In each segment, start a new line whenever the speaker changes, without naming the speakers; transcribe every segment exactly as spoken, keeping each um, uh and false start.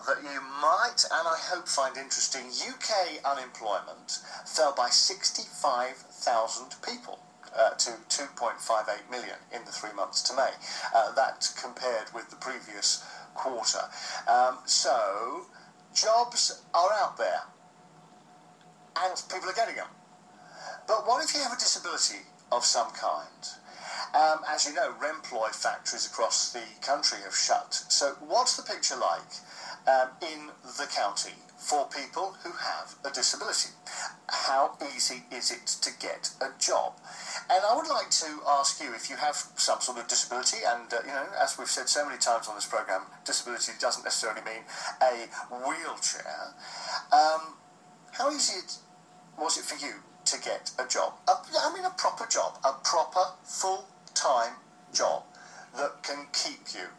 that you might, and I hope find interesting. U K unemployment fell by sixty-five thousand people. Uh, to two point five eight million in the three months to May. Uh, that compared with the previous quarter. Um, so, jobs are out there, and people are getting them. But what if you have a disability of some kind? Um, as you know, Remploy factories across the country have shut. So what's the picture like um, in the county for people who have a disability? How easy is it to get a job? And I would like to ask you, if you have some sort of disability, and, uh, you know, as we've said so many times on this programme, disability doesn't necessarily mean a wheelchair. Um, how easy it, was it for you to get a job? A, I mean, a proper job, a proper full-time job that can keep you.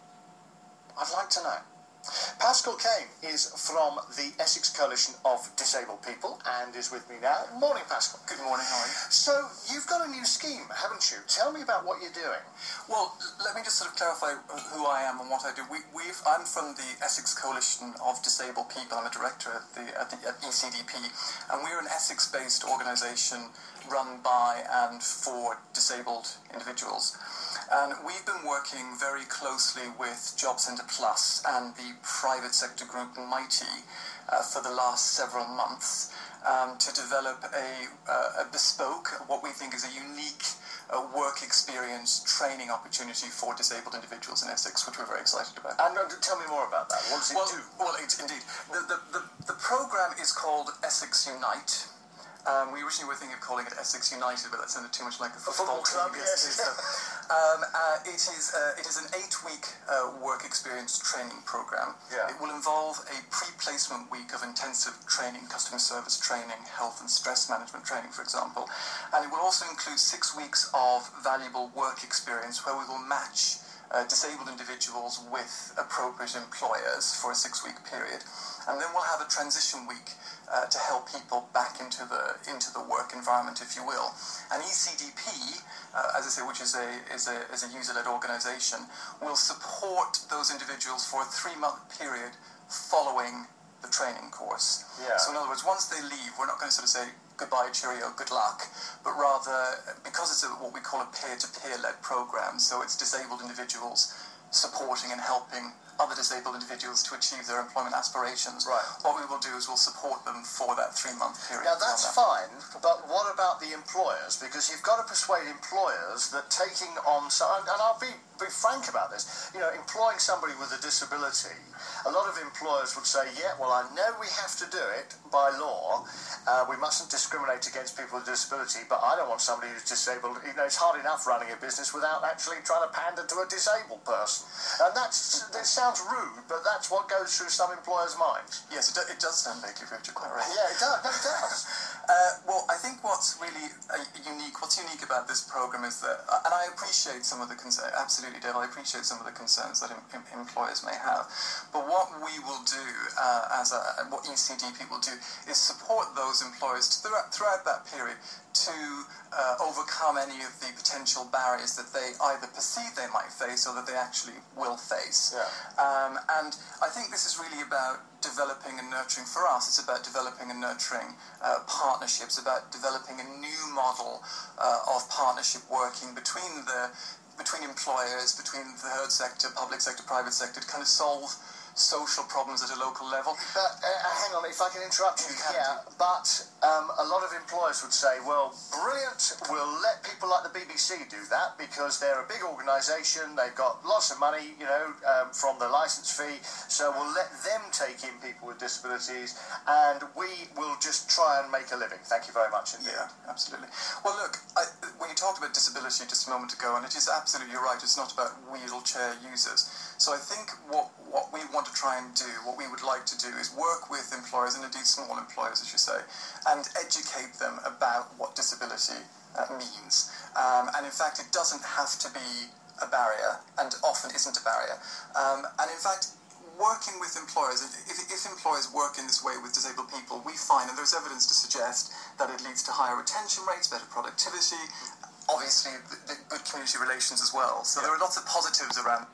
I'd like to know. Pascal Kane is from the Essex Coalition of Disabled People and is with me now. Morning, Pascal.
Good morning, how are you?
So, you've got a new scheme, haven't you? Tell me about what you're doing.
Well, let me just sort of clarify who I am and what I do. We, we've, I'm from the Essex Coalition of Disabled People. I'm a director at, the, at, the, at E C D P, and we're an Essex-based organisation run by and for disabled individuals. And we've been working very closely with Job Centre Plus and the private sector group Mighty uh, for the last several months um, to develop a, uh, a bespoke, what we think is a unique uh, work experience training opportunity for disabled individuals in Essex, which we're very excited about.
And uh, tell me more about that. What does it
well,
do?
Well, it, indeed. The, the, the, the programme is called Essex Unite. Um, we originally were thinking of calling it Essex United, but that sounded too much like a football,
a football club. Yes.
So, um, uh, it is uh, it is an eight-week uh, work experience training program.
Yeah.
It will involve a pre-placement week of intensive training, customer service training, health and stress management training, for example, and it will also include six weeks of valuable work experience where we will match Uh, disabled individuals with appropriate employers for a six-week period, and then we'll have a transition week uh, to help people back into the into the work environment, if you will. And E C D P, uh, as I say, which is a is a is a user-led organisation, will support those individuals for a three-month period following the training course.
Yeah.
So in other words, once they leave, we're not going to sort of say goodbye, cheerio, good luck, but rather, because it's a, what we call a peer-to-peer-led program, so it's disabled individuals supporting and helping other disabled individuals to achieve their employment aspirations.
Right.
What we will do is we'll support them for that three-month period.
Now, that's
that.
fine, but what about the employers? Because you've got to persuade employers that taking on, so, and I'll be, be frank about this, you know, employing somebody with a disability, a lot of employers would say, yeah, well, I know we have to do it by law, uh, we mustn't discriminate against people with disability, but I don't want somebody who's disabled. You know, it's hard enough running a business without actually trying to pander to a disabled person. And that's, that sounds rude, but that's what goes through some employers' minds.
Yes, it, do, it does sound vaguely rude, you're quite right.
Yeah, it does, no, it does.
Uh, well, I think what's really uh, unique, what's unique about this program is that, uh, and I appreciate some of the concerns, absolutely, Dave, I appreciate some of the concerns that em em employers may have, but what we will do, uh, as a, what E C D P will do, is support those employers throughout, throughout that period to uh, overcome any of the potential barriers that they either perceive they might face or that they actually will face.
Yeah.
Um, and I think this is really about developing and nurturing, for us, it's about developing and nurturing uh, partnerships, about developing a new model uh, of partnership working between the between employers, between the third sector, public sector, private sector, to kind of solve social problems at a local level.
But uh, hang on, if I can interrupt you,
You can
yeah, but um, a lot of employers would say, well, brilliant, we'll let people like the B B C do that because they're a big organisation, they've got lots of money, you know, um, from the licence fee, so we'll let them take in people with disabilities and we will just try and make a living. Thank you very much indeed.
Yeah, absolutely. Well, look, I, when you talked about disability just a moment ago, and it is absolutely right, it's not about wheelchair users. So I think what, what we want to try and do, what we would like to do, is work with employers, and indeed small employers, as you say, and educate them about what disability uh, means. Um, and in fact, it doesn't have to be a barrier, and often isn't a barrier. Um, and in fact, working with employers, if, if employers work in this way with disabled people, we find, and there's evidence to suggest, that it leads to higher retention rates, better productivity, obviously the, the good community relations as well. So there are lots of positives around